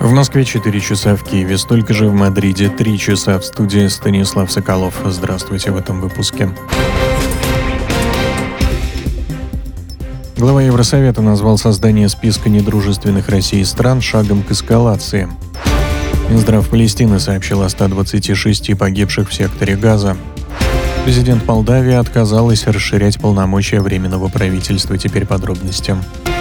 В Москве 4 часа, в Киеве столько же, в Мадриде 3 часа. В студии Станислав Соколов. Здравствуйте в этом выпуске. Глава Евросовета назвал создание списка недружественных России стран шагом к эскалации. Минздрав Палестины сообщил о 126 погибших в секторе Газа. Президент Молдавии отказалась расширять полномочия Временного правительства. Теперь подробности.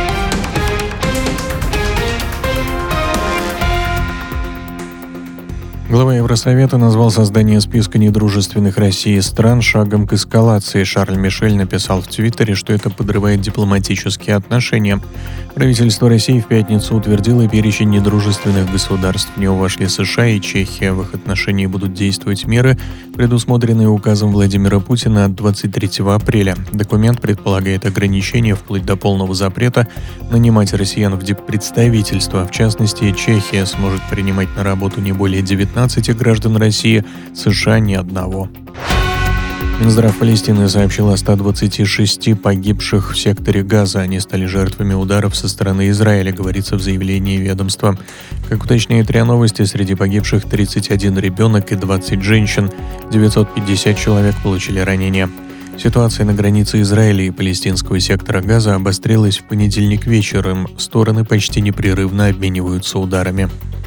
Глава Евросовета назвал создание списка недружественных России стран шагом к эскалации. Шарль Мишель написал в Твиттере, что это подрывает дипломатические отношения. Правительство России в пятницу утвердило перечень недружественных государств. В него вошли США и Чехия. В их отношении будут действовать меры, предусмотренные указом Владимира Путина от 23 апреля. Документ предполагает ограничения вплоть до полного запрета нанимать россиян в диппредставительства. В частности, Чехия сможет принимать на работу не более 19 граждан России, США ни одного. Минздрав Палестины сообщил о 126 погибших в секторе Газа. Они стали жертвами ударов со стороны Израиля, говорится в заявлении ведомства. Как уточняет РИА Новости, среди погибших 31 ребенок и 20 женщин. 950 человек получили ранения. Ситуация на границе Израиля и палестинского сектора Газа обострилась в понедельник вечером. Стороны почти непрерывно обмениваются ударами.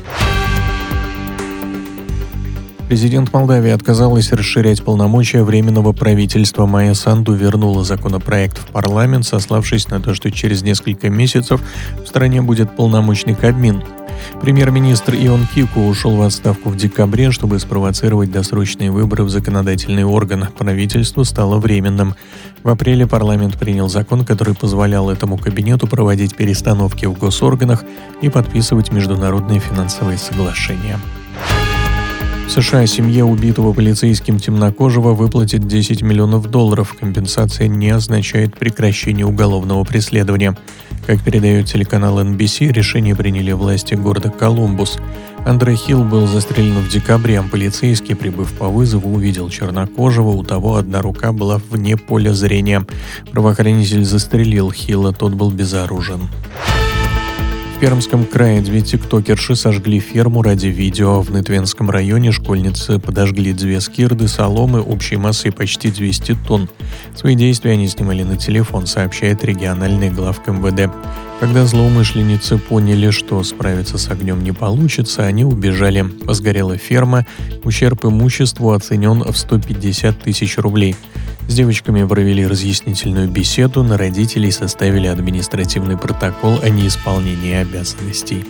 Президент Молдавии отказалась расширять полномочия Временного правительства. Майя Санду вернула законопроект в парламент, сославшись на то, что через несколько месяцев в стране будет полномочный Кабмин. Премьер-министр Ион Кику ушел в отставку в декабре, чтобы спровоцировать досрочные выборы в законодательный орган. Правительство стало временным. В апреле парламент принял закон, который позволял этому кабинету проводить перестановки в госорганах и подписывать международные финансовые соглашения. В США семье убитого полицейским темнокожего выплатят $10 миллионов. Компенсация не означает прекращение уголовного преследования. Как передает телеканал NBC, решение приняли власти города Колумбус. Андре Хилл был застрелен в декабре. Полицейский, прибыв по вызову, увидел чернокожего. У того одна рука была вне поля зрения. Правоохранитель застрелил Хилла, тот был безоружен. В Пермском крае 2 тиктокерши сожгли ферму ради видео. В Нытвенском районе школьницы подожгли 2 скирды соломы общей массой почти 200 тонн. Свои действия они снимали на телефон, сообщает региональный главк МВД. Когда злоумышленницы поняли, что справиться с огнем не получится, они убежали. Сгорела ферма, ущерб имуществу оценен в 150 тысяч рублей. С девочками провели разъяснительную беседу, на родителей составили административный протокол о неисполнении обязанностей.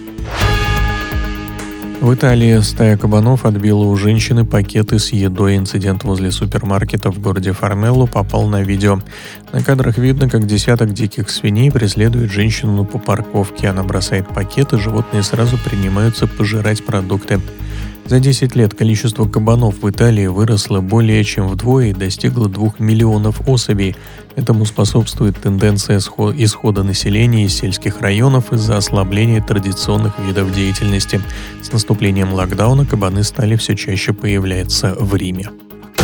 В Италии стая кабанов отбила у женщины пакеты с едой. Инцидент возле супермаркета в городе Формелло попал на видео. На кадрах видно, как десяток диких свиней преследует женщину по парковке. Она бросает пакеты, животные сразу принимаются пожирать продукты. За 10 лет количество кабанов в Италии выросло более чем вдвое и достигло 2 миллионов особей. Этому способствует тенденция исхода населения из сельских районов из-за ослабления традиционных видов деятельности. С наступлением локдауна кабаны стали все чаще появляться в Риме.